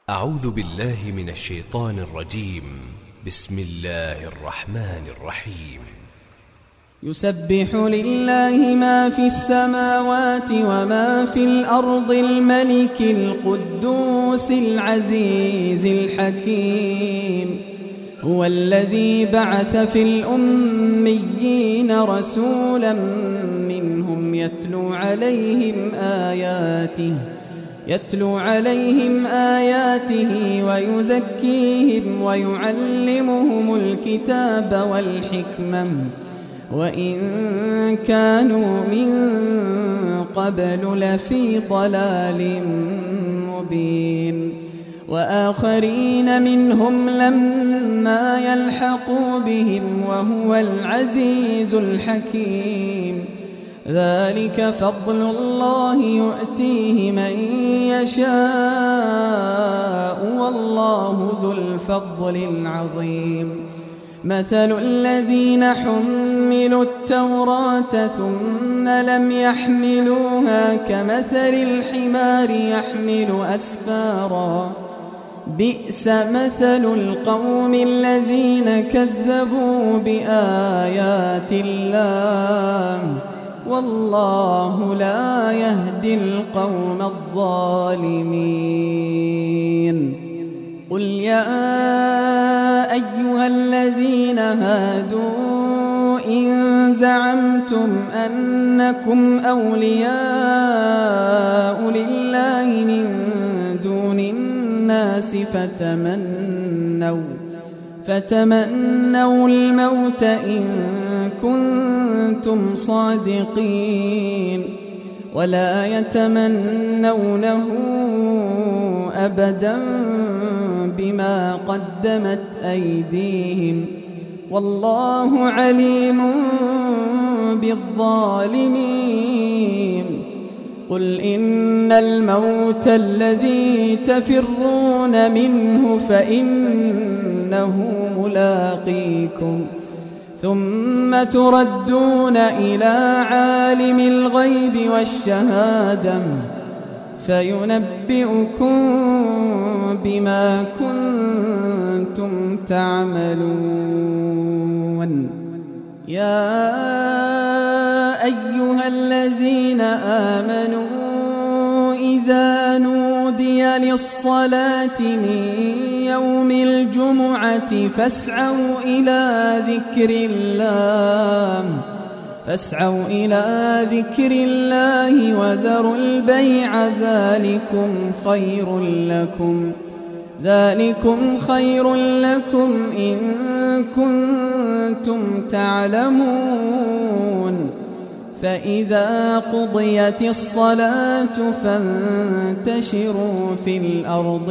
أعوذ بالله من الشيطان الرجيم. بسم الله الرحمن الرحيم. يسبح لله ما في السماوات وما في الأرض الملك القدوس العزيز الحكيم. هو الذي بعث في الأميين رسولا منهم يتلو عليهم آياته ويزكيهم ويعلمهم الكتاب والحكمة وإن كانوا من قبل لفي ضلال مبين. وآخرين منهم لما يلحقوا بهم وهو العزيز الحكيم. ذلك فضل الله يؤتيه من يشاء والله ذو الفضل العظيم. مثل الذين حملوا التوراة ثم لم يحملوها كمثل الحمار يحمل أسفارا بئس مثل القوم الذين كذبوا بآيات الله والله لا يهدي القوم الظالمين. قل يا أيها الذين هادوا إن زعمتم أنكم أولياء لله من دون الناس فتمنوا الموت إن كنتم صادقين ولا يتمنونه أبدا بما قدمت أيديهم والله عليم بالظالمين. قل إن الموت الذي تفرون منه فإنه ملاقيكم ثم تردون إلى عالم الغيب والشهادة فينبئكم بما كنتم تعملون. يا أيها الذين آمنوا إذا نودي للصلاة من يوم الجمعة فاسعوا إلى ذكر الله وذروا البيع ذلكم خير لكم إن كنتم تعلمون. فإذا قضيت الصلاة فانتشروا في الأرض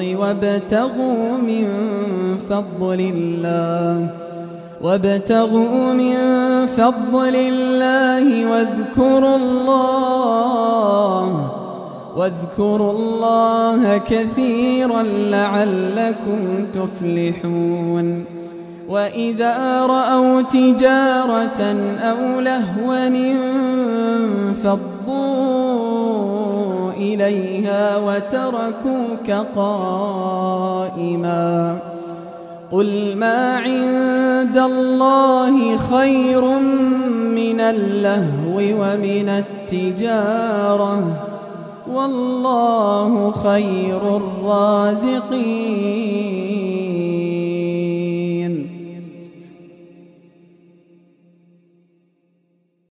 وابتغوا من فضل الله واذكروا الله كثيرا لعلكم تفلحون. وإذا رأوا تجارة أو لهوا انفضوا إليها وتركوك قائما. قل ما عند الله خير من اللهو ومن التجارة والله خير الرازقين.